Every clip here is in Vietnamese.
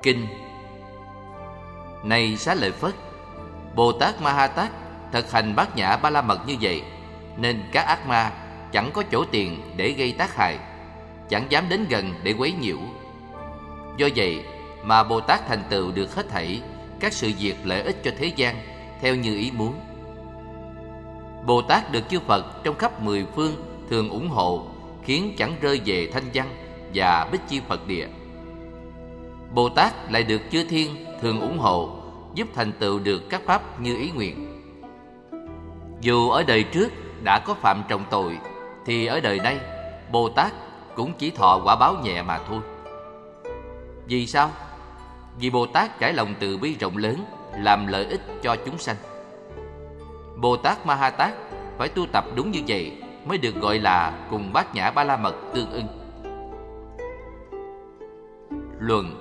Kinh. Này Xá Lợi Phất, Bồ Tát Ma Ha Tát thực hành Bát Nhã Ba La Mật như vậy, nên các ác ma chẳng có chỗ tiền để gây tác hại, chẳng dám đến gần để quấy nhiễu. Do vậy mà Bồ Tát thành tựu được hết thảy các sự việc lợi ích cho thế gian theo như ý muốn. Bồ Tát được chư Phật trong khắp mười phương thường ủng hộ, khiến chẳng rơi về thanh văn và bích chi Phật địa. Bồ Tát lại được chư thiên thường ủng hộ, giúp thành tựu được các pháp như ý nguyện. Dù ở đời trước đã có phạm trọng tội, thì ở đời nay Bồ Tát cũng chỉ thọ quả báo nhẹ mà thôi. Vì sao? Vì Bồ Tát trải lòng từ bi rộng lớn, làm lợi ích cho chúng sanh. Bồ Tát Ma Ha Tát phải tu tập đúng như vậy mới được gọi là cùng Bát Nhã Ba La Mật tương ưng. Luận.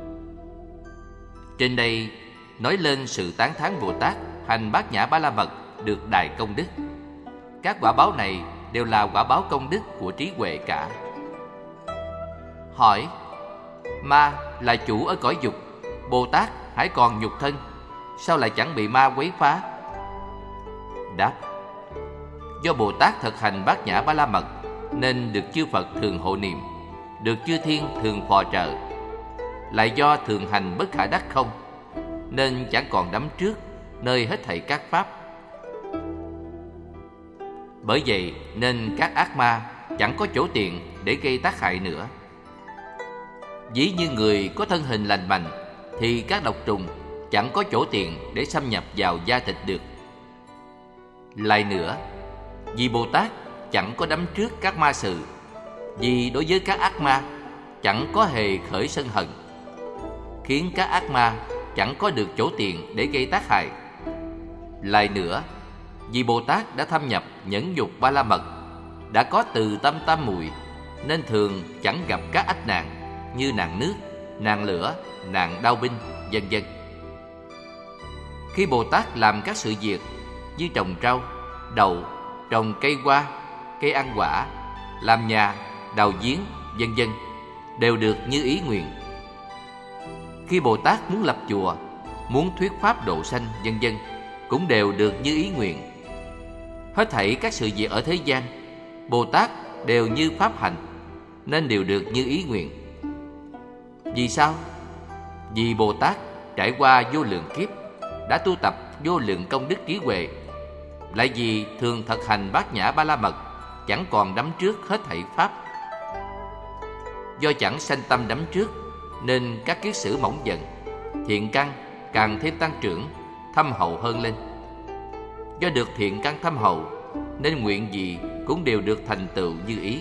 Trên đây nói lên sự tán thán Bồ Tát hành Bát Nhã Ba La Mật được đại công đức. Các quả báo này đều là quả báo công đức của trí huệ cả. Hỏi: ma là chủ ở cõi dục, Bồ Tát hãy còn nhục thân, sao lại chẳng bị ma quấy phá? Đáp: do Bồ Tát thực hành Bát Nhã Ba La Mật nên được chư Phật thường hộ niệm, được chư thiên thường phò trợ. Lại do thường hành bất khả đắc không, nên chẳng còn đắm trước nơi hết thảy các pháp. Bởi vậy nên các ác ma chẳng có chỗ tiện để gây tác hại nữa. Ví như người có thân hình lành mạnh, thì các độc trùng chẳng có chỗ tiện để xâm nhập vào da thịt được. Lại nữa, vì Bồ Tát chẳng có đắm trước các ma sự, vì đối với các ác ma chẳng có hề khởi sân hận, khiến các ác ma chẳng có được chỗ tiện để gây tác hại. Lại nữa, vì Bồ Tát đã thâm nhập nhẫn nhục Ba La Mật, đã có từ tâm tam muội, nên thường chẳng gặp các ách nạn như nạn nước, nạn lửa, nạn đao binh, vân vân. Khi Bồ Tát làm các sự việc như trồng rau, đậu, trồng cây hoa, cây ăn quả, làm nhà, đào giếng, vân vân, đều được như ý nguyện. Khi Bồ Tát muốn lập chùa, muốn thuyết pháp độ sanh, vân vân, cũng đều được như ý nguyện. Hết thảy các sự việc ở thế gian, Bồ Tát đều như pháp hành, nên đều được như ý nguyện. Vì sao? Vì Bồ Tát trải qua vô lượng kiếp, đã tu tập vô lượng công đức trí huệ. Lại vì thường thực hành Bát Nhã Ba La Mật, chẳng còn đắm trước hết thảy pháp. Do chẳng sanh tâm đắm trước, nên các kiết sử mỏng dần, thiện căn càng thêm tăng trưởng, thâm hậu hơn lên. Do được thiện căn thâm hậu, nên nguyện gì cũng đều được thành tựu như ý.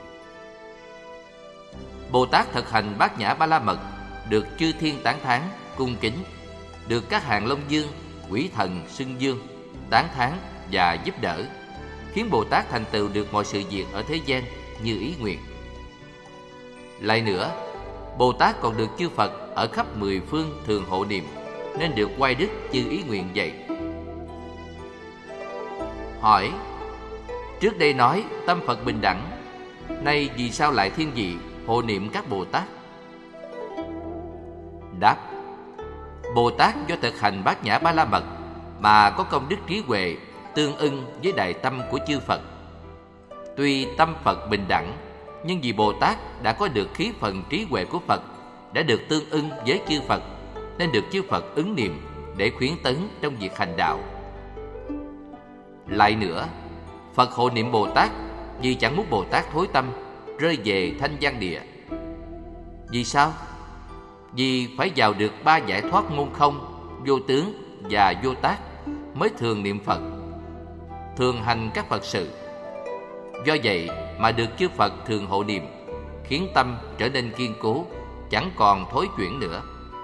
Bồ Tát thực hành Bát Nhã Ba La Mật, được chư thiên tán thán, cung kính, được các hàng Long Dương, quỷ thần xưng dương tán thán và giúp đỡ, khiến Bồ Tát thành tựu được mọi sự việc ở thế gian như ý nguyện. Lại nữa, Bồ Tát còn được chư Phật ở khắp mười phương thường hộ niệm, nên được oai đức như ý nguyện vậy. Hỏi: trước đây nói tâm Phật bình đẳng, nay vì sao lại thiên vị hộ niệm các Bồ Tát? Đáp: Bồ Tát do thực hành Bát Nhã Ba La Mật mà có công đức trí huệ tương ưng với đại tâm của chư Phật. Tuy tâm Phật bình đẳng, nhưng vì Bồ Tát đã có được khí phần trí huệ của Phật, đã được tương ưng với chư Phật, nên được chư Phật ứng niệm để khuyến tấn trong việc hành đạo. Lại nữa, Phật hộ niệm Bồ Tát vì chẳng muốn Bồ Tát thối tâm, rơi về thanh văn địa. Vì sao? Vì phải vào được ba giải thoát môn không, vô tướng và vô tác mới thường niệm Phật, thường hành các Phật sự. Do vậy mà được chư Phật thường hộ niệm, khiến tâm trở nên kiên cố, chẳng còn thối chuyển nữa.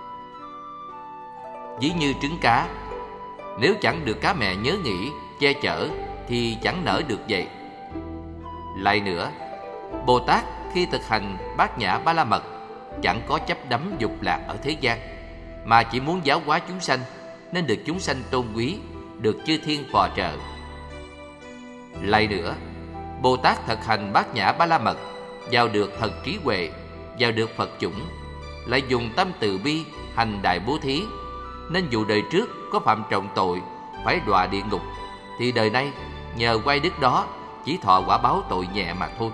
Ví như trứng cá, nếu chẳng được cá mẹ nhớ nghĩ, che chở thì chẳng nở được vậy. Lại nữa, Bồ Tát khi thực hành Bát Nhã Ba La Mật chẳng có chấp đắm dục lạc ở thế gian, mà chỉ muốn giáo hóa chúng sanh, nên được chúng sanh tôn quý, được chư thiên phò trợ. Lại nữa, Bồ Tát thực hành Bát Nhã Ba La Mật, vào được thần trí huệ, vào được Phật chủng, lại dùng tâm từ bi hành đại bố thí, nên dù đời trước có phạm trọng tội phải đọa địa ngục, thì đời nay nhờ quay đức đó chỉ thọ quả báo tội nhẹ mà thôi.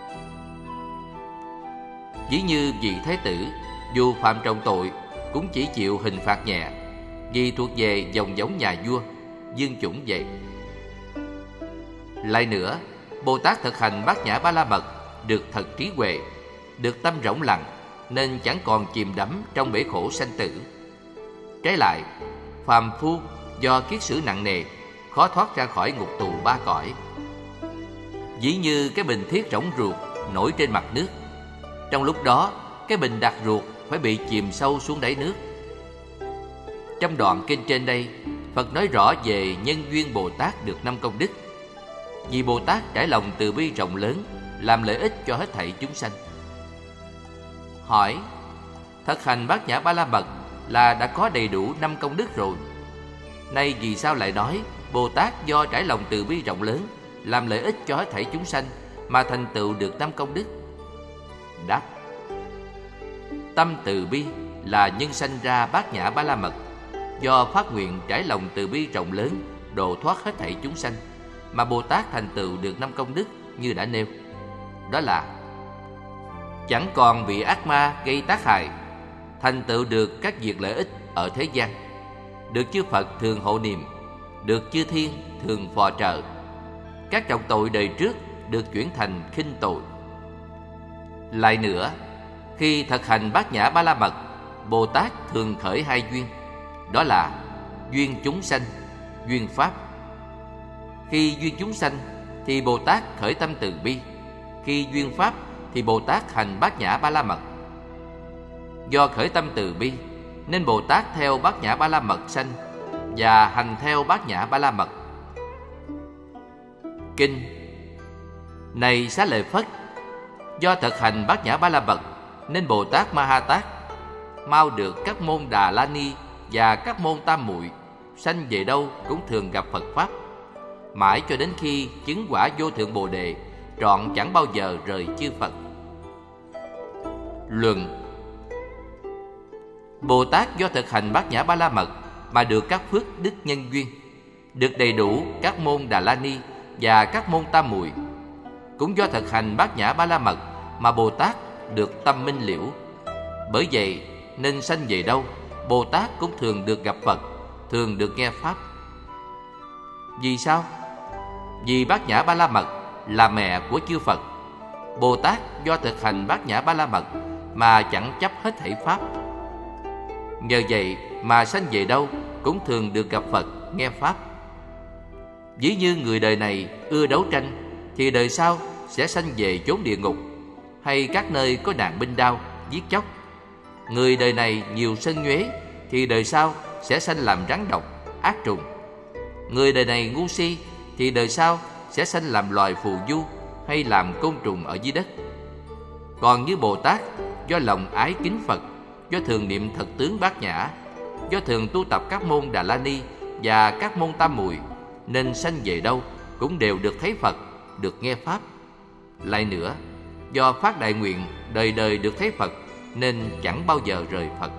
Ví như vị thái tử, dù phạm trọng tội cũng chỉ chịu hình phạt nhẹ, vì thuộc về dòng giống nhà vua, dương chủng vậy. Lại nữa, Bồ Tát thực hành Bát Nhã Ba La Mật được thật trí huệ, được tâm rỗng lặng, nên chẳng còn chìm đắm trong bể khổ sanh tử. Trái lại, phàm phu do kiết sử nặng nề, khó thoát ra khỏi ngục tù ba cõi. Ví như cái bình thiết rỗng ruột nổi trên mặt nước, trong lúc đó cái bình đặt ruột phải bị chìm sâu xuống đáy nước. Trong đoạn kinh trên đây, Phật nói rõ về nhân duyên Bồ Tát được 5 công đức. Vì Bồ Tát trải lòng từ bi rộng lớn, làm lợi ích cho hết thảy chúng sanh. Hỏi: thực hành Bát Nhã Ba La Mật là đã có đầy đủ 5 công đức rồi, nay vì sao lại nói Bồ Tát do trải lòng từ bi rộng lớn, làm lợi ích cho hết thảy chúng sanh mà thành tựu được 5 công đức? Đáp: tâm từ bi là nhân sanh ra Bát Nhã Ba La Mật, do phát nguyện trải lòng từ bi rộng lớn, độ thoát hết thảy chúng sanh, mà Bồ Tát thành tựu được 5 công đức như đã nêu. Đó là: chẳng còn bị ác ma gây tác hại, thành tựu được các việc lợi ích ở thế gian, được chư Phật thường hộ niệm, được chư thiên thường phò trợ, các trọng tội đời trước được chuyển thành khinh tội. Lại nữa, khi thực hành Bát Nhã Ba La Mật, Bồ Tát thường khởi 2 duyên, đó là duyên chúng sanh, duyên pháp. Khi duyên chúng sanh thì Bồ Tát khởi tâm từ bi, khi duyên pháp thì Bồ Tát hành Bát Nhã Ba La Mật. Do khởi tâm từ bi nên Bồ Tát theo Bát Nhã Ba La Mật sanh và hành theo Bát Nhã Ba La Mật. Kinh: này Xá Lợi Phất, do thực hành Bát Nhã Ba La Mật nên Bồ Tát Ma Ha Tát mau được các môn Đà La Ni và các môn Tam Muội, sanh về đâu cũng thường gặp Phật pháp, mãi cho đến khi chứng quả vô thượng Bồ Đề, trọn chẳng bao giờ rời chư Phật. Luận: Bồ Tát do thực hành Bát Nhã Ba La Mật mà được các phước đức nhân duyên, được đầy đủ các môn Đà La Ni và các môn Tam Muội. Cũng do thực hành Bát Nhã Ba La Mật mà Bồ Tát được tâm minh liễu. Bởi vậy nên sanh về đâu, Bồ Tát cũng thường được gặp Phật, thường được nghe pháp. Vì sao? Vì Bát Nhã Ba La Mật là mẹ của chư Phật. Bồ Tát do thực hành Bát Nhã Ba La Mật mà chẳng chấp hết thảy pháp. Nhờ vậy mà sanh về đâu cũng thường được gặp Phật, nghe pháp. Ví như người đời này ưa đấu tranh, thì đời sau sẽ sanh về chốn địa ngục, hay các nơi có nạn binh đao, giết chóc. Người đời này nhiều sân nhuế, thì đời sau sẽ sanh làm rắn độc, ác trùng. Người đời này ngu si, thì đời sau sẽ sanh làm loài phù du, hay làm côn trùng ở dưới đất. Còn như Bồ Tát, do lòng ái kính Phật, do thường niệm thật tướng Bát Nhã, do thường tu tập các môn Đà La Ni và các môn Tam Muội, nên sanh về đâu cũng đều được thấy Phật, được nghe pháp. Lại nữa, do phát đại nguyện đời đời được thấy Phật, nên chẳng bao giờ rời Phật.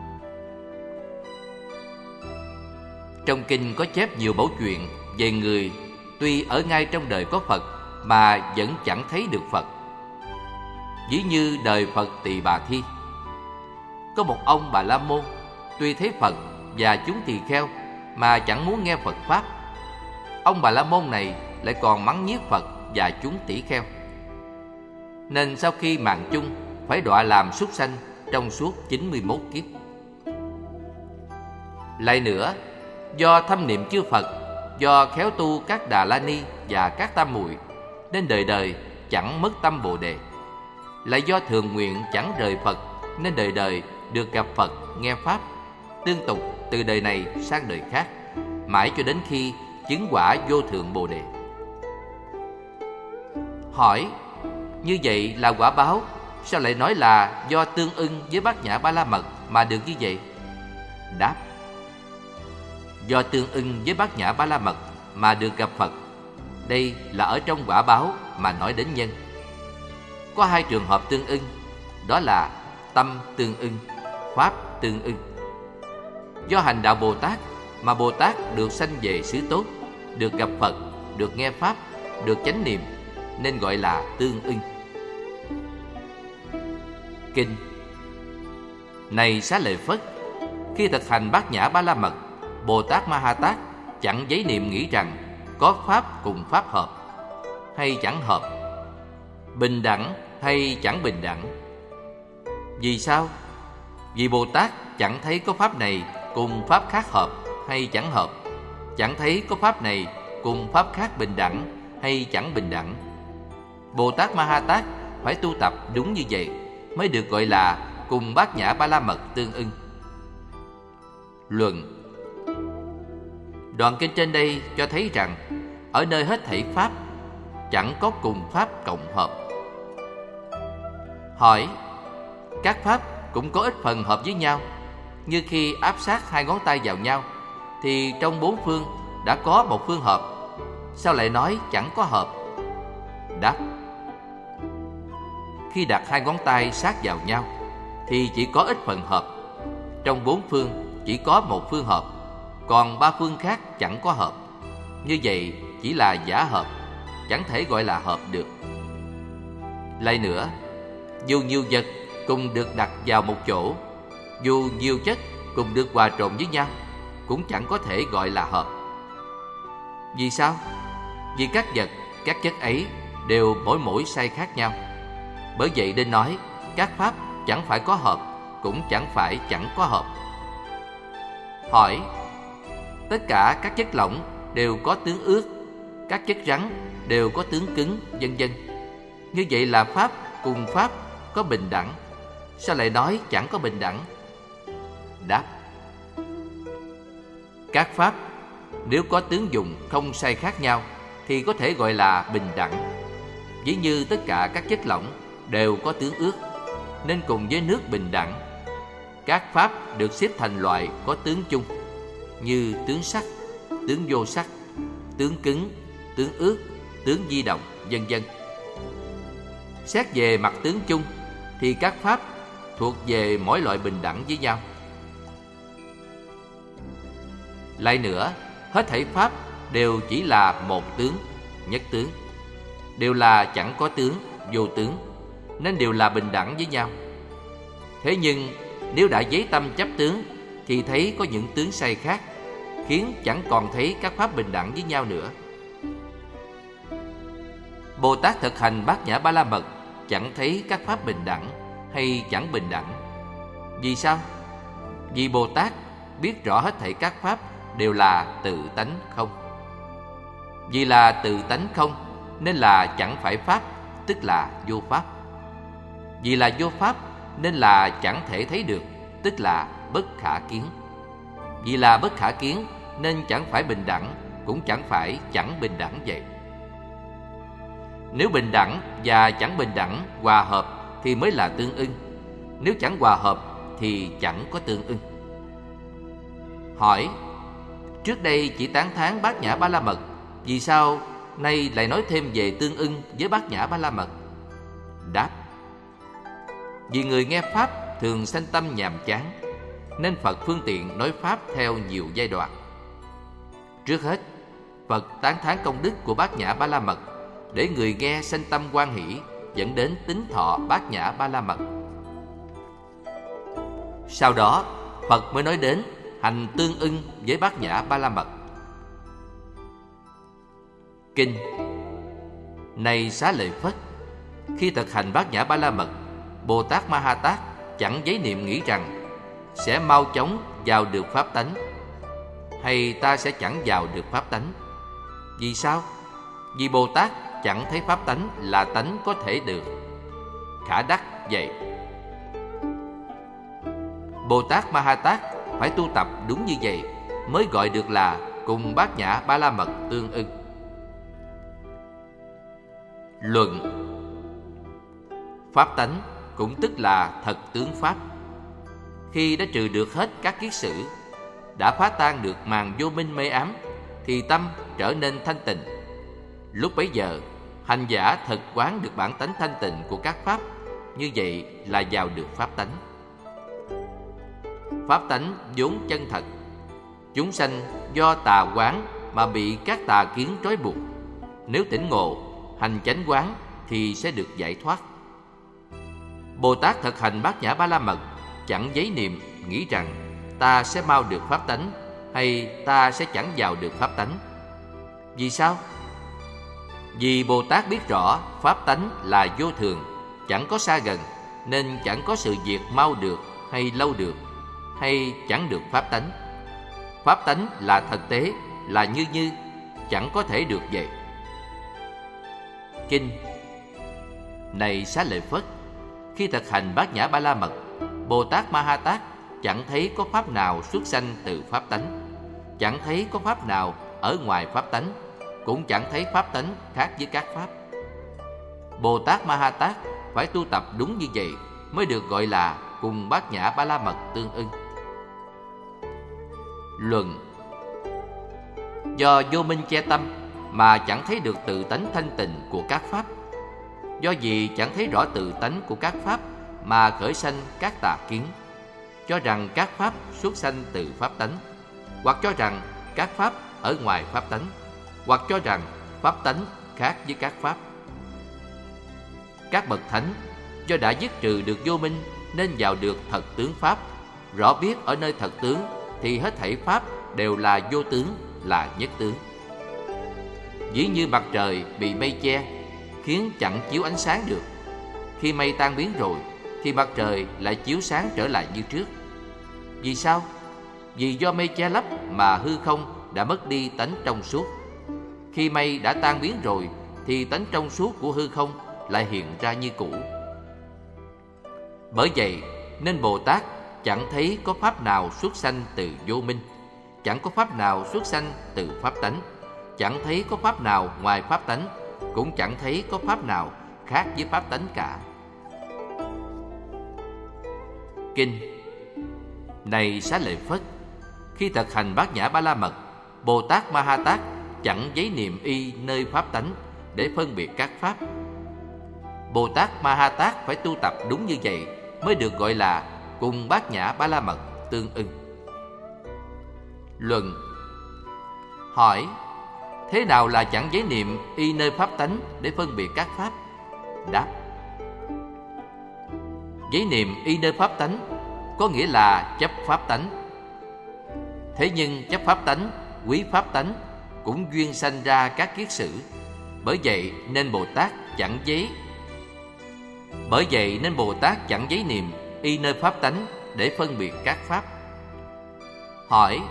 Trong kinh có chép nhiều mẫu chuyện về người tuy ở ngay trong đời có Phật mà vẫn chẳng thấy được Phật. Ví như đời Phật Tỳ Bà Thi, có một ông Bà La Môn tuy thấy Phật và chúng tỳ kheo mà chẳng muốn nghe Phật pháp. Ông Bà La Môn này lại còn mắng nhiếc Phật và chúng tỷ kheo, nên sau khi mạng chung phải đọa làm súc sanh trong suốt 91 kiếp. Lại nữa, do thâm niệm chư Phật, do khéo tu các Đà La Ni và các Tam Muội, nên đời đời chẳng mất tâm Bồ Đề. Lại do thường nguyện chẳng rời Phật, nên đời đời được gặp Phật, nghe pháp, tương tục từ đời này sang đời khác, mãi cho đến khi chứng quả vô thượng Bồ Đề. Hỏi: như vậy là quả báo, sao lại nói là do tương ưng với Bát Nhã Ba La Mật mà được như vậy? Đáp: do tương ưng với Bát Nhã Ba La Mật mà được gặp Phật, đây là ở trong quả báo mà nói đến nhân. Có 2 trường hợp tương ưng, đó là tâm tương ưng, pháp tương ưng. Do hành đạo Bồ Tát mà Bồ Tát được sanh về xứ tốt, được gặp Phật, được nghe pháp, được chánh niệm, nên gọi là tương ưng. Kinh: Này Xá Lợi Phất, khi thực hành Bát Nhã Ba La Mật, Bồ Tát Ma Ha Tát chẳng giấy niệm nghĩ rằng có pháp cùng pháp hợp hay chẳng hợp, bình đẳng hay chẳng bình đẳng. Vì sao? Vì Bồ Tát chẳng thấy có pháp này cùng pháp khác hợp hay chẳng hợp, chẳng thấy có pháp này cùng pháp khác bình đẳng hay chẳng bình đẳng. Bồ Tát Ma Ha Tát phải tu tập đúng như vậy mới được gọi là cùng Bát Nhã Ba La Mật tương ưng. Luận: Đoạn kinh trên đây cho thấy rằng ở nơi hết thảy pháp chẳng có cùng pháp cộng hợp. Hỏi: Các pháp cũng có ít phần hợp với nhau, như khi áp sát hai ngón tay vào nhau thì trong bốn phương đã có một phương hợp, sao lại nói chẳng có hợp? Đáp: Khi đặt hai ngón tay sát vào nhau thì chỉ có ít phần hợp, trong bốn phương chỉ có một phương hợp, còn ba phương khác chẳng có hợp. Như vậy chỉ là giả hợp, chẳng thể gọi là hợp được. Lại nữa, dù nhiều vật cùng được đặt vào một chỗ, dù nhiều chất cùng được hòa trộn với nhau, cũng chẳng có thể gọi là hợp. Vì sao? Vì các vật, các chất ấy đều mỗi sai khác nhau. Bởi vậy nên nói các pháp chẳng phải có hợp, cũng chẳng phải chẳng có hợp. Hỏi: Tất cả các chất lỏng đều có tướng ướt, các chất rắn đều có tướng cứng, vân vân. Như vậy là pháp cùng pháp có bình đẳng, sao lại nói chẳng có bình đẳng? Đáp: Các pháp nếu có tướng dụng không sai khác nhau thì có thể gọi là bình đẳng. Ví như tất cả các chất lỏng đều có tướng ướt, nên cùng với nước bình đẳng. Các pháp được xếp thành loại có tướng chung, như tướng sắc, tướng vô sắc, tướng cứng, tướng ướt, tướng di động, vân vân. Xét về mặt tướng chung thì các pháp thuộc về mỗi loại bình đẳng với nhau. Lại nữa, hết thảy pháp đều chỉ là một tướng, nhất tướng, đều là chẳng có tướng, vô tướng, nên đều là bình đẳng với nhau. Thế nhưng nếu đã giấy tâm chấp tướng thì thấy có những tướng sai khác, khiến chẳng còn thấy các pháp bình đẳng với nhau nữa. Bồ Tát thực hành Bát Nhã Ba La Mật chẳng thấy các pháp bình đẳng hay chẳng bình đẳng. Vì sao? Vì Bồ Tát biết rõ hết thảy các pháp đều là tự tánh không. Vì là tự tánh không nên là chẳng phải pháp, tức là vô pháp. Vì là vô pháp nên là chẳng thể thấy được, tức là bất khả kiến. Vì là bất khả kiến nên chẳng phải bình đẳng, cũng chẳng phải chẳng bình đẳng vậy. Nếu bình đẳng và chẳng bình đẳng hòa hợp thì mới là tương ưng. Nếu chẳng hòa hợp thì chẳng có tương ưng. Hỏi: Trước đây chỉ tán thán Bát Nhã Ba La Mật, vì sao nay lại nói thêm về tương ưng với Bát Nhã Ba La Mật? Đáp: Vì người nghe pháp thường sanh tâm nhàm chán, nên Phật phương tiện nói pháp theo nhiều giai đoạn. Trước hết, Phật tán thán công đức của Bát Nhã Ba La Mật để người nghe sanh tâm hoan hỷ, dẫn đến tín thọ Bát Nhã Ba La Mật. Sau đó, Phật mới nói đến hành tương ưng với Bát Nhã Ba La Mật. Kinh: Này Xá Lợi Phất, khi thực hành Bát Nhã Ba La Mật, Bồ Tát Ma Ha Tát chẳng giấy niệm nghĩ rằng sẽ mau chóng vào được pháp tánh, hay ta sẽ chẳng vào được pháp tánh. Vì sao? Vì Bồ Tát chẳng thấy pháp tánh là tánh có thể được. Khả đắc vậy. Bồ Tát Ma Ha Tát phải tu tập đúng như vậy mới gọi được là cùng Bát Nhã Ba La Mật tương ưng. Luận: Pháp tánh cũng tức là thật tướng pháp. Khi đã trừ được hết các kiết sử, đã phá tan được màn vô minh mê ám, thì tâm trở nên thanh tịnh. Lúc bấy giờ, hành giả thực quán được bản tánh thanh tịnh của các pháp, như vậy là vào được pháp tánh. Pháp tánh vốn chân thật. Chúng sanh do tà quán mà bị các tà kiến trói buộc. Nếu tỉnh ngộ, hành chánh quán thì sẽ được giải thoát. Bồ Tát thực hành Bát Nhã Ba La Mật chẳng giấy niệm nghĩ rằng ta sẽ mau được pháp tánh hay ta sẽ chẳng vào được pháp tánh. Vì sao? Vì Bồ Tát biết rõ pháp tánh là vô thường, chẳng có xa gần, nên chẳng có sự việc mau được hay lâu được, hay chẳng được pháp tánh. Pháp tánh là thực tế, là như, chẳng có thể được vậy. Kinh: Này Xá Lợi Phất, khi thực hành Bát Nhã Ba La Mật, Bồ Tát Ma Ha Tát chẳng thấy có pháp nào xuất sanh từ pháp tánh, chẳng thấy có pháp nào ở ngoài pháp tánh, cũng chẳng thấy pháp tánh khác với các pháp. Bồ Tát Ma Ha Tát phải tu tập đúng như vậy mới được gọi là cùng Bát Nhã Ba La Mật tương ưng. Luận: Do vô minh che tâm mà chẳng thấy được tự tánh thanh tịnh của các pháp. Do vì chẳng thấy rõ tự tánh của các pháp mà khởi sanh các tà kiến, cho rằng các pháp xuất sanh từ pháp tánh, hoặc cho rằng các pháp ở ngoài pháp tánh, hoặc cho rằng pháp tánh khác với các pháp. Các bậc thánh do đã dứt trừ được vô minh nên vào được thật tướng pháp, rõ biết ở nơi thật tướng thì hết thảy pháp đều là vô tướng, là nhất tướng. Ví như mặt trời bị mây che khiến chẳng chiếu ánh sáng được. Khi mây tan biến rồi thì mặt trời lại chiếu sáng trở lại như trước. Vì sao? Vì do mây che lấp mà hư không đã mất đi tánh trong suốt. Khi mây đã tan biến rồi thì tánh trong suốt của hư không lại hiện ra như cũ. Bởi vậy nên Bồ Tát chẳng thấy có pháp nào xuất sanh từ vô minh, chẳng có pháp nào xuất sanh từ pháp tánh, chẳng thấy có pháp nào ngoài pháp tánh, cũng chẳng thấy có pháp nào khác với pháp tánh cả. Kinh: Này Xá Lợi Phất, khi thực hành Bát Nhã Ba La Mật, Bồ Tát Ma Ha Tát chẳng giấy niệm y nơi pháp tánh để phân biệt các pháp. Bồ Tát Ma Ha Tát phải tu tập đúng như vậy mới được gọi là cùng Bát Nhã Ba La Mật tương ưng. Luận: Hỏi: Thế nào là chẳng giấy niệm y nơi pháp tánh để phân biệt các pháp? Đáp: Giấy niệm y nơi pháp tánh có nghĩa là chấp pháp tánh. Thế nhưng chấp pháp tánh, quý pháp tánh cũng duyên sanh ra các kiết sử. Bởi vậy nên Bồ Tát chẳng giấy niệm y nơi pháp tánh để phân biệt các pháp. Hỏi: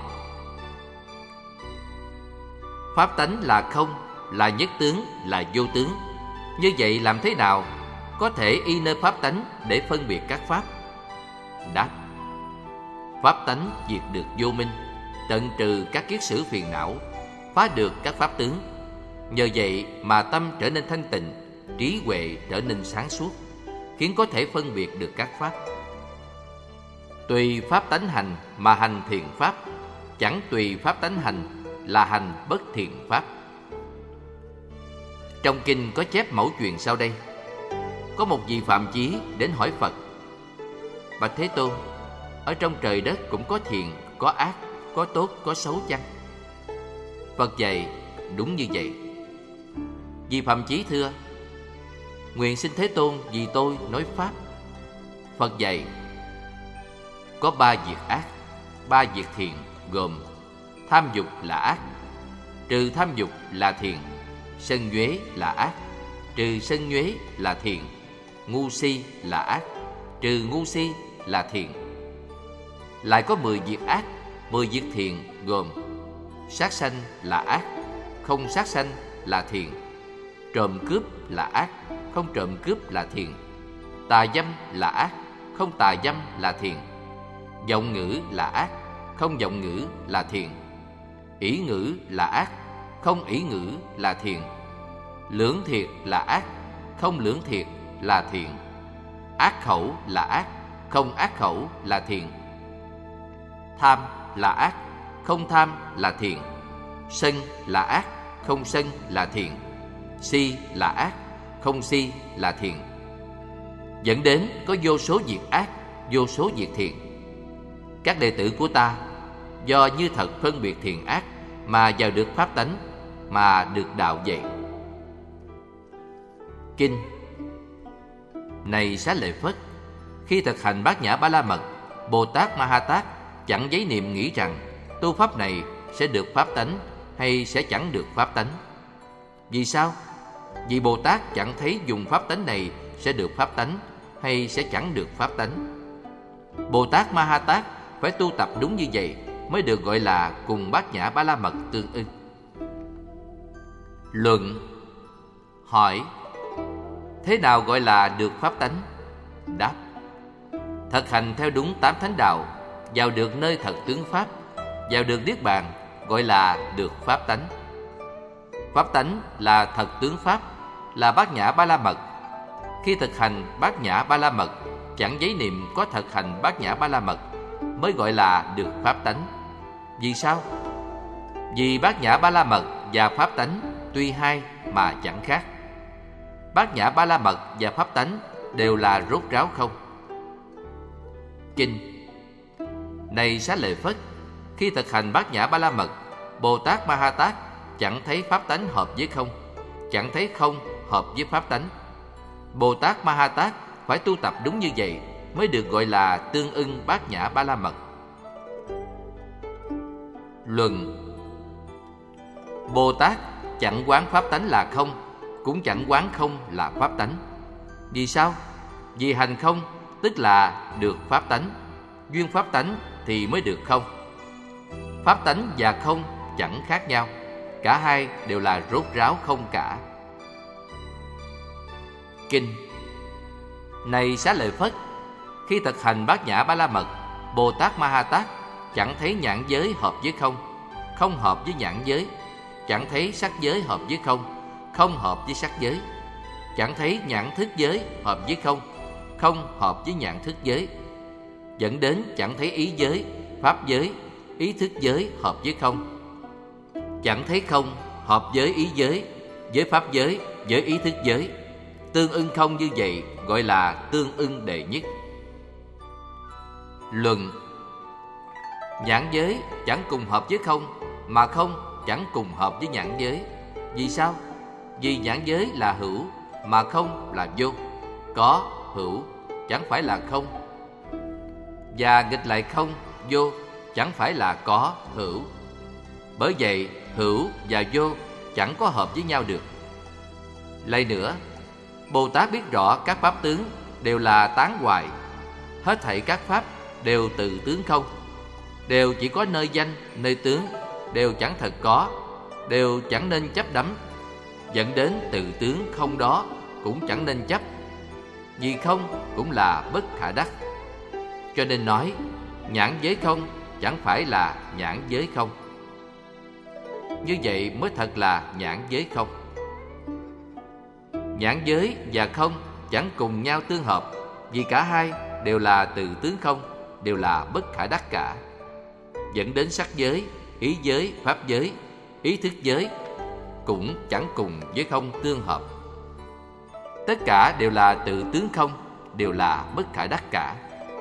Pháp tánh là không, là nhất tướng, là vô tướng. Như vậy làm thế nào có thể y nơi pháp tánh để phân biệt các pháp? Đáp: Pháp tánh diệt được vô minh, tận trừ các kiết sử phiền não, phá được các pháp tướng. Nhờ vậy mà tâm trở nên thanh tịnh, trí huệ trở nên sáng suốt, khiến có thể phân biệt được các pháp. Tùy pháp tánh hành mà hành thiện pháp, chẳng tùy pháp tánh hành là hành bất thiện pháp. Trong kinh có chép mẫu chuyện sau đây. Có một vị Phạm Chí đến hỏi Phật: Bạch Thế Tôn, ở trong trời đất cũng có thiện, có ác, có tốt, có xấu chăng? Phật dạy: Đúng như vậy. Vị Phạm Chí thưa: Nguyện xin Thế Tôn vì tôi nói pháp. Phật dạy: Có 3 việc ác, 3 việc thiện, gồm tham dục là ác, trừ tham dục là thiện, sân nhuế là ác, trừ sân nhuế là thiện, ngu si là ác, trừ ngu si là thiện. Lại có 10 việc ác, 10 việc thiện, gồm sát sanh là ác, không sát sanh là thiện, trộm cướp là ác, không trộm cướp là thiện, tà dâm là ác, không tà dâm là thiện, vọng ngữ là ác, không vọng ngữ là thiện, ỷ ngữ là ác, không ỷ ngữ là thiện, lưỡng thiệt là ác, không lưỡng thiệt là thiện, ác khẩu là ác, không ác khẩu là thiện, tham là ác, không tham là thiện, sân là ác, không sân là thiện, si là ác, không si là thiện. dẫn đến có vô số việc ác, vô số việc thiện. Các đệ tử của ta do như thật phân biệt thiện ác mà vào được pháp tánh, mà được đạo dạy. Kinh. Này Xá Lợi Phất, khi thực hành Bát Nhã Ba La Mật, Bồ Tát Ma Ha Tát chẳng giấy niệm nghĩ rằng tu pháp này sẽ được pháp tánh hay sẽ chẳng được pháp tánh. Vì sao? Vì Bồ Tát chẳng thấy dùng pháp tánh này sẽ được pháp tánh hay sẽ chẳng được pháp tánh. Bồ Tát Ma Ha Tát phải tu tập đúng như vậy mới được gọi là cùng Bát Nhã Ba La Mật tương ưng. Luận. Hỏi: thế nào gọi là được pháp tánh? Đáp: thực hành theo đúng 8 thánh đạo, vào được nơi thật tướng pháp, vào được niết bàn, gọi là được pháp tánh. Pháp tánh là thật tướng pháp, là Bát Nhã Ba La Mật. Khi thực hành Bát Nhã Ba La Mật, chẳng giấy niệm có thực hành Bát Nhã Ba La Mật, mới gọi là được pháp tánh. Vì sao? Vì Bát Nhã Ba La Mật và pháp tánh tuy hai mà chẳng khác. Bát Nhã Ba La Mật và pháp tánh đều là rốt ráo không. Kinh. Này Xá Lợi Phất, khi thực hành Bát Nhã Ba La Mật, Bồ Tát Ma Ha Tát chẳng thấy pháp tánh hợp với không, chẳng thấy không hợp với pháp tánh. Bồ Tát Ma Ha Tát phải tu tập đúng như vậy mới được gọi là tương ưng Bát Nhã Ba La Mật. Luận. Bồ Tát chẳng quán pháp tánh là không, cũng chẳng quán không là pháp tánh. Vì sao? Vì hành không tức là được pháp tánh, duyên pháp tánh thì mới được không. Pháp tánh và không chẳng khác nhau, cả hai đều là rốt ráo không cả. Kinh. Này Xá Lợi Phất, khi thực hành Bát Nhã Ba La Mật, Bồ Tát Ma Ha Tát chẳng thấy nhãn giới hợp với không, không hợp với nhãn giới, chẳng thấy sắc giới hợp với không, không hợp với sắc giới, chẳng thấy nhãn thức giới hợp với không, không hợp với nhãn thức giới, dẫn đến chẳng thấy ý giới, pháp giới, ý thức giới hợp với không, chẳng thấy không hợp với ý giới, với pháp giới, với ý thức giới. Tương ưng không như vậy gọi là tương ưng đệ nhất. Luận. Nhãn giới chẳng cùng hợp với không, mà không chẳng cùng hợp với nhãn giới. Vì sao? Vì nhãn giới là hữu, mà không là vô. Có, hữu, chẳng phải là không. Và nghịch lại không, vô, chẳng phải là có, hữu. Bởi vậy, hữu và vô chẳng có hợp với nhau được. Lại nữa, Bồ Tát biết rõ các pháp tướng đều là tán hoại. Hết thảy các pháp đều từ tướng không, đều chỉ có nơi danh, nơi tướng, đều chẳng thật có, đều chẳng nên chấp đắm, dẫn đến từ tướng không đó cũng chẳng nên chấp, vì không cũng là bất khả đắc. Cho nên nói nhãn giới không chẳng phải là nhãn giới không. Như vậy mới thật là nhãn giới không. Nhãn giới và không chẳng cùng nhau tương hợp, vì cả hai đều là từ tướng không, đều là bất khả đắc cả, dẫn đến sắc giới, ý giới, pháp giới, ý thức giới cũng chẳng cùng với không tương hợp. Tất cả đều là từ tướng không, đều là bất khả đắc cả.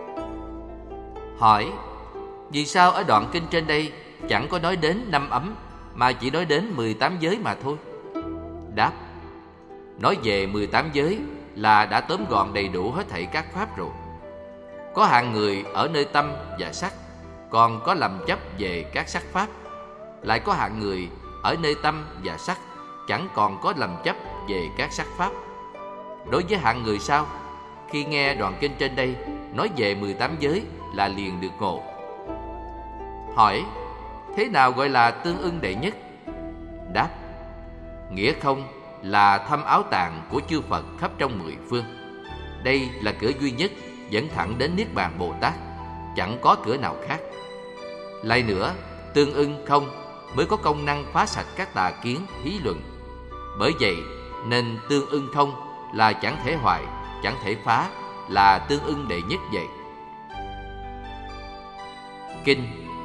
Hỏi: vì sao ở đoạn kinh trên đây chẳng có nói đến 5 ấm mà chỉ nói đến 18 giới mà thôi? Đáp: nói về 18 giới là đã tóm gọn đầy đủ hết thảy các pháp rồi. Có hạng người ở nơi tâm và sắc, còn có lầm chấp về các sắc pháp. Lại có hạng người ở nơi tâm và sắc, chẳng còn có lầm chấp về các sắc pháp. Đối với hạng người sau, khi nghe đoạn kinh trên đây nói về 18 giới là liền được ngộ. Hỏi: thế nào gọi là tương ưng đệ nhất? Đáp: nghĩa không là thâm áo tạng của chư Phật khắp trong 10 phương. Đây là cửa duy nhất dẫn thẳng đến Niết Bàn Bồ Tát, chẳng có cửa nào khác. Lại nữa, tương ưng không mới có công năng phá sạch các tà kiến, hí luận. Bởi vậy nên tương ưng không là chẳng thể hoại, chẳng thể phá, là tương ưng đệ nhất vậy. Kinh.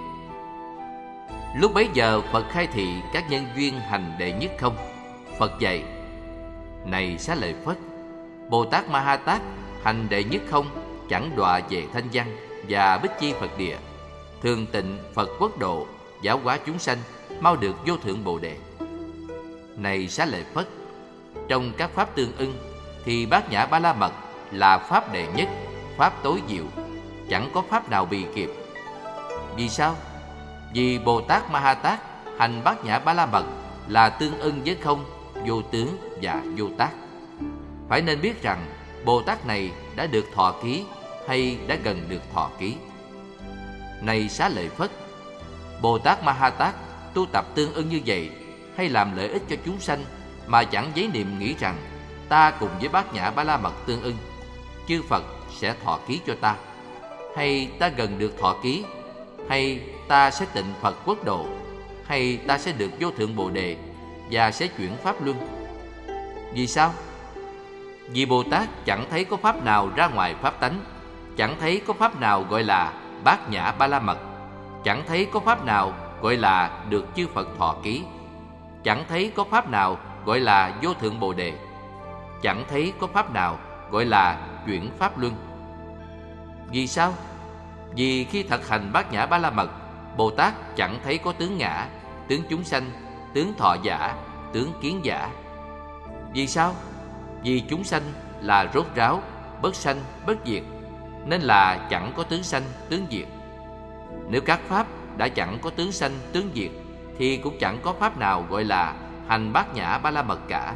Lúc bấy giờ Phật khai thị các nhân duyên hành đệ nhất không. Phật dạy: này Xá Lợi Phất, Bồ Tát Ma Ha Tát hành đệ nhất không, chẳng đọa về thanh văn và bích chi Phật địa. Thường tịnh Phật quốc độ, giáo hóa chúng sanh, mau được vô thượng Bồ đề. Này Xá Lợi Phất, trong các pháp tương ưng thì Bát Nhã Ba La Mật là pháp đệ nhất, pháp tối diệu, chẳng có pháp nào bì kịp. Vì sao? Vì Bồ Tát Ma Ha Tát hành Bát Nhã Ba La Mật là tương ưng với không, vô tướng và vô tác. Phải nên biết rằng Bồ Tát này đã được thọ ký hay đã gần được thọ ký. Này Xá Lợi Phất, Bồ Tát Ma Ha Tát tu tập tương ưng như vậy, hay làm lợi ích cho chúng sanh mà chẳng giấy niệm nghĩ rằng ta cùng với Bát Nhã Ba La Mật tương ưng, chư Phật sẽ thọ ký cho ta, hay ta gần được thọ ký, hay ta sẽ tịnh Phật quốc độ, hay ta sẽ được vô thượng Bồ đề và sẽ chuyển pháp luân. Vì sao? Vì Bồ Tát chẳng thấy có pháp nào ra ngoài pháp tánh, chẳng thấy có pháp nào gọi là Bát Nhã Ba La Mật, chẳng thấy có pháp nào gọi là được chư Phật thọ ký, chẳng thấy có pháp nào gọi là vô thượng Bồ đề, chẳng thấy có pháp nào gọi là chuyển pháp luân. Vì sao? Vì khi thực hành Bát Nhã Ba La Mật, Bồ Tát chẳng thấy có tướng ngã, tướng chúng sanh, tướng thọ giả, tướng kiến giả. Vì sao? Vì chúng sanh là rốt ráo, bất sanh, bất diệt, nên là chẳng có tướng sanh, tướng diệt. Nếu các pháp đã chẳng có tướng sanh, tướng diệt, thì cũng chẳng có pháp nào gọi là hành Bát Nhã Ba La Mật cả.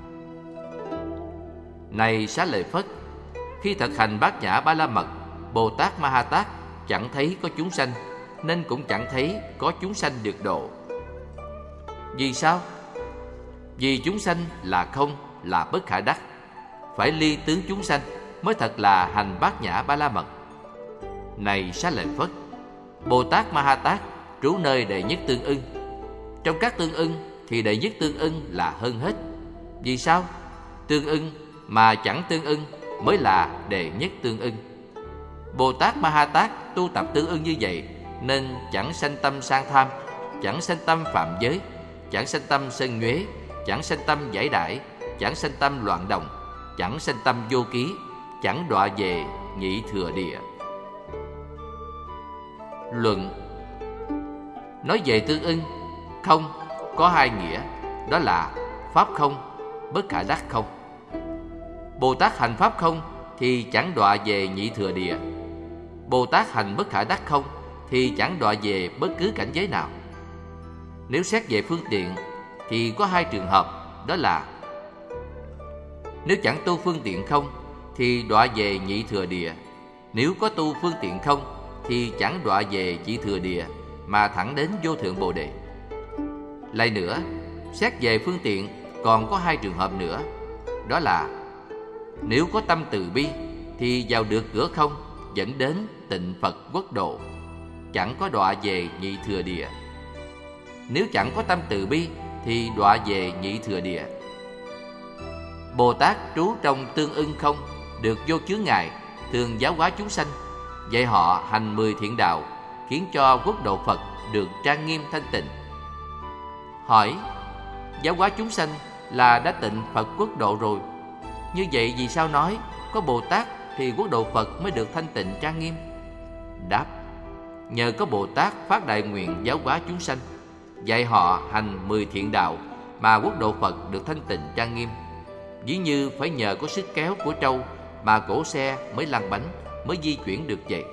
Này Xá Lợi Phất, khi thực hành Bát Nhã Ba La Mật, Bồ Tát Ma Ha Tát chẳng thấy có chúng sanh, nên cũng chẳng thấy có chúng sanh được độ. Vì sao? Vì chúng sanh là không, là bất khả đắc. Phải ly tướng chúng sanh mới thật là hành Bát Nhã Ba La Mật. Này Xá Lợi Phất, Bồ Tát Ma Ha Tát trú nơi đệ nhất tương ưng. Trong các tương ưng thì đệ nhất tương ưng là hơn hết. Vì sao? Tương ưng mà chẳng tương ưng mới là đệ nhất tương ưng. Bồ Tát Ma Ha Tát tu tập tương ưng như vậy, nên chẳng sanh tâm sang tham, chẳng sanh tâm phạm giới, chẳng sanh tâm sân nhuế, chẳng sanh tâm giải đãi, chẳng sanh tâm loạn động, chẳng sanh tâm vô ký, chẳng đọa về nhị thừa địa. Luận. Nói về tương ưng, không có hai nghĩa, đó là pháp không, bất khả đắc không. Bồ Tát hành pháp không thì chẳng đọa về nhị thừa địa. Bồ Tát hành bất khả đắc không thì chẳng đọa về bất cứ cảnh giới nào. Nếu xét về phương tiện thì có hai trường hợp, đó là nếu chẳng tu phương tiện không thì đọa về nhị thừa địa. Nếu có tu phương tiện không thì chẳng đọa về nhị thừa địa mà thẳng đến vô thượng Bồ đề. Lại nữa, xét về phương tiện còn có hai trường hợp nữa, đó là nếu có tâm từ bi thì vào được cửa không, dẫn đến tịnh Phật quốc độ, chẳng có đọa về nhị thừa địa. Nếu chẳng có tâm từ bi thì đọa về nhị thừa địa. Bồ Tát trú trong tương ưng không, được vô chướng ngại, thường giáo hóa chúng sanh, dạy họ hành 10 thiện đạo, khiến cho quốc độ Phật được trang nghiêm thanh tịnh. Hỏi: giáo hóa chúng sanh là đã tịnh Phật quốc độ rồi, như vậy vì sao nói có Bồ Tát thì quốc độ Phật mới được thanh tịnh trang nghiêm? Đáp: nhờ có Bồ Tát phát đại nguyện giáo hóa chúng sanh, dạy họ hành 10 thiện đạo mà quốc độ Phật được thanh tịnh trang nghiêm. Ví như phải nhờ có sức kéo của trâu mà cỗ xe mới lăn bánh, mới di chuyển được vậy.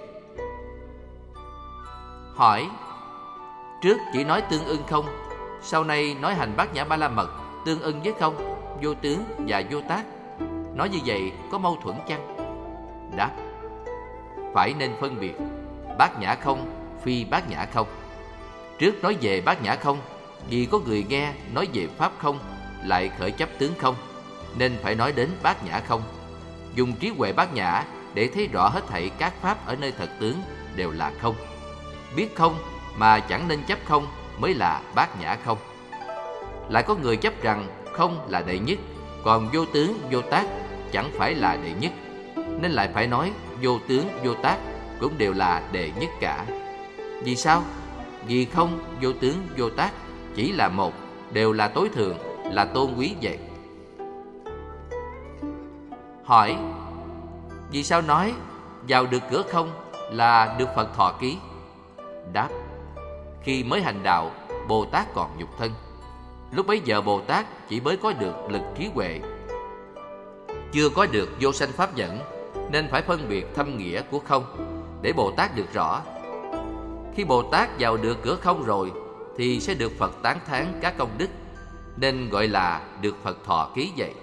Hỏi: trước chỉ nói tương ưng không, sau này nói hành Bát Nhã Ba La Mật tương ưng với không, vô tướng và vô tác, nói như vậy có mâu thuẫn chăng? Đáp: phải nên phân biệt Bát Nhã không phi Bát Nhã không. Trước nói về Bát Nhã không, vì có người nghe nói về pháp không lại khởi chấp tướng không, nên phải nói đến Bát Nhã không, dùng trí huệ Bát Nhã để thấy rõ hết thảy các pháp ở nơi thật tướng đều là không. Biết không mà chẳng nên chấp không mới là Bát Nhã không. Lại có người chấp rằng không là đệ nhất, còn vô tướng vô tác chẳng phải là đệ nhất, nên lại phải nói vô tướng vô tác cũng đều là đệ nhất cả. Vì sao? Vì không, vô tướng vô tác chỉ là một, đều là tối thượng, là tôn quý vậy. Hỏi: Vì sao nói vào được cửa không là được Phật thọ ký? Đáp: khi mới hành đạo, Bồ Tát còn nhục thân. Lúc bấy giờ Bồ Tát chỉ mới có được lực trí huệ, chưa có được vô sanh pháp nhẫn, nên phải phân biệt thâm nghĩa của không để Bồ Tát được rõ. Khi Bồ Tát vào được cửa không rồi thì sẽ được Phật tán thán các công đức, nên gọi là được Phật thọ ký vậy.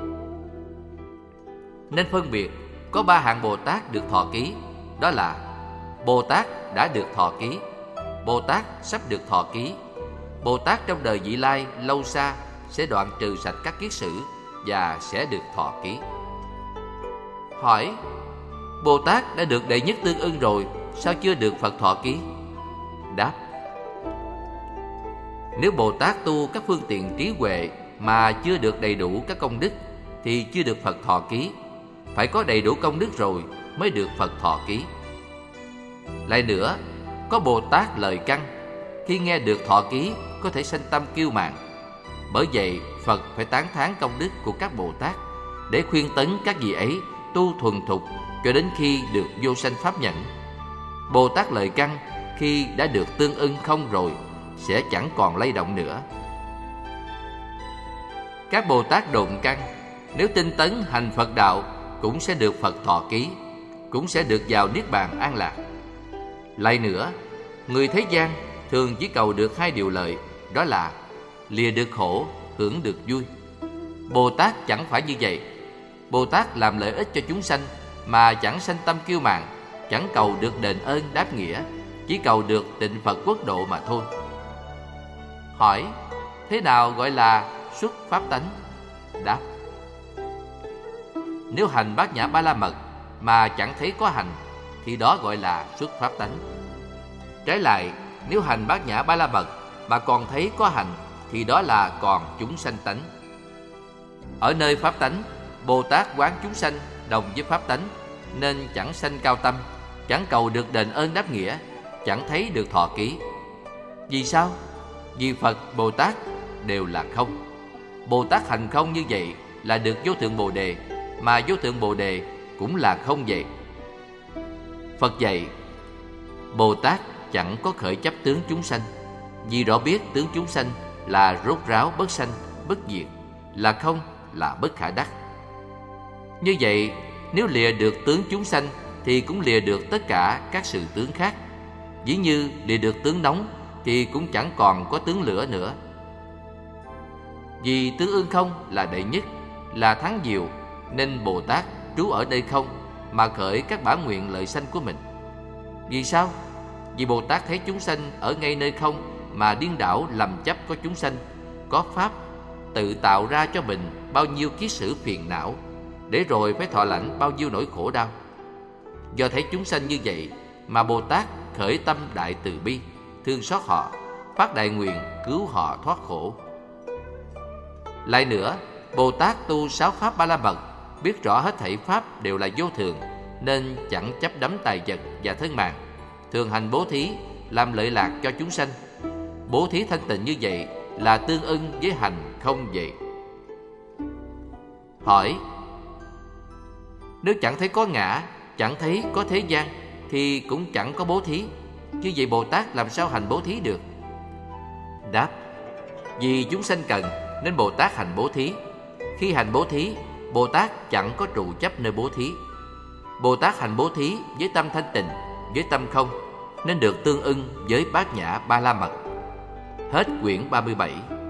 Nên phân biệt có 3 hạng Bồ Tát được thọ ký, đó là Bồ Tát đã được thọ ký, Bồ Tát sắp được thọ ký, Bồ Tát trong đời vị lai lâu xa sẽ đoạn trừ sạch các kiết sử và sẽ được thọ ký. Hỏi: Bồ Tát đã được đệ nhất tương ưng rồi, sao chưa được Phật thọ ký? Đáp: nếu Bồ Tát tu các phương tiện trí huệ mà chưa được đầy đủ các công đức thì chưa được Phật thọ ký. Phải có đầy đủ công đức rồi mới được Phật thọ ký. Lại nữa, có Bồ Tát lời căn, khi nghe được thọ ký có thể sanh tâm kiêu mạn. Bởi vậy Phật phải tán thán công đức của các Bồ Tát để khuyên tấn các vị ấy tu thuần thục cho đến khi được vô sanh pháp nhẫn. Bồ Tát lời căn khi đã được tương ưng không rồi sẽ chẳng còn lay động nữa. Các Bồ Tát độn căn, nếu tinh tấn hành Phật đạo cũng sẽ được Phật thọ ký, cũng sẽ được vào niết bàn an lạc. Lại nữa, người thế gian thường chỉ cầu được 2 điều lợi, đó là lìa được khổ, hưởng được vui. Bồ Tát chẳng phải như vậy. Bồ Tát làm lợi ích cho chúng sanh mà chẳng sanh tâm kiêu mạn, chẳng cầu được đền ơn đáp nghĩa, chỉ cầu được tịnh Phật quốc độ mà thôi. Hỏi: thế nào gọi là xuất pháp tánh? Đáp: nếu hành Bát Nhã Ba La Mật mà chẳng thấy có hành thì đó gọi là xuất pháp tánh. Trái lại, nếu hành Bát Nhã Ba La Mật mà còn thấy có hành thì đó là còn chúng sanh tánh. Ở nơi pháp tánh, Bồ Tát quán chúng sanh đồng với pháp tánh, nên chẳng sanh cao tâm, chẳng cầu được đền ơn đáp nghĩa, chẳng thấy được thọ ký. Vì sao? Vì Phật, Bồ Tát đều là không. Bồ Tát hành không như vậy là được vô thượng Bồ Đề, mà vô thượng Bồ Đề cũng là không vậy. Phật dạy: Bồ Tát chẳng có khởi chấp tướng chúng sanh, vì rõ biết tướng chúng sanh là rốt ráo bất sanh, bất diệt, là không, là bất khả đắc. Như vậy, nếu lìa được tướng chúng sanh thì cũng lìa được tất cả các sự tướng khác. Ví như lìa được tướng nóng thì cũng chẳng còn có tướng lửa nữa. Vì tướng ưng không là đệ nhất, là thắng diệu, nên Bồ Tát trú ở đây không mà khởi các bản nguyện lợi sanh của mình. Vì sao? Vì Bồ Tát thấy chúng sanh ở ngay nơi không mà điên đảo lầm chấp có chúng sanh, có pháp, tự tạo ra cho mình bao nhiêu kiết sử phiền não, để rồi phải thọ lãnh bao nhiêu nỗi khổ đau. Do thấy chúng sanh như vậy mà Bồ Tát khởi tâm đại từ bi, thương xót họ, phát đại nguyện cứu họ thoát khổ. Lại nữa, Bồ Tát tu 6 pháp Ba La Mật, biết rõ hết thảy pháp đều là vô thường, nên chẳng chấp đắm tài vật và thân mạng, thường hành bố thí, làm lợi lạc cho chúng sanh. Bố thí thanh tịnh như vậy là tương ưng với hành không vậy. Hỏi: nếu chẳng thấy có ngã, chẳng thấy có thế gian thì cũng chẳng có bố thí, như vậy Bồ Tát làm sao hành bố thí được? Đáp: vì chúng sanh cần nên Bồ Tát hành bố thí. Khi hành bố thí, Bồ Tát chẳng có trụ chấp nơi bố thí. Bồ Tát hành bố thí với tâm thanh tịnh, với tâm không, nên được tương ưng với Bát Nhã Ba La Mật. Hết quyển 37.